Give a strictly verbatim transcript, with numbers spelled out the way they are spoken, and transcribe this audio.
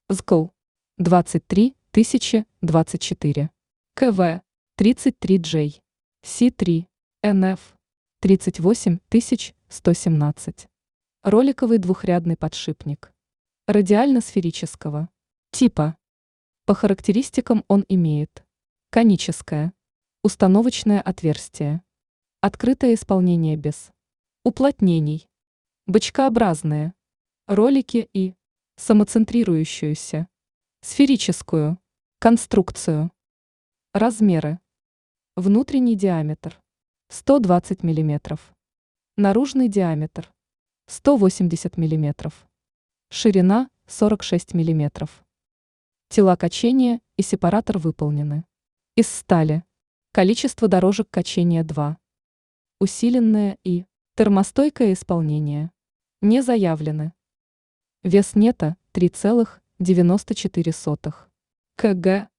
ЗКЛ двадцать три тысячи двадцать четыре, КВ тридцать три джей, Си три, НФ тридцать восемь тысяч сто семнадцать. Роликовый двухрядный подшипник. Радиально-сферического типа. По характеристикам он имеет коническое, установочное отверстие, открытое исполнение без уплотнений, бочкообразные ролики и самоцентрирующуюся сферическую конструкцию. Размеры. Внутренний диаметр сто двадцать миллиметров, наружный диаметр сто восемьдесят миллиметров, ширина сорок шесть миллиметров. Тела качения и сепаратор выполнены из стали. Количество дорожек качения два. Усиленное и термостойкое исполнение не заявлены. Вес нета три целых девяносто четыре сотых кг.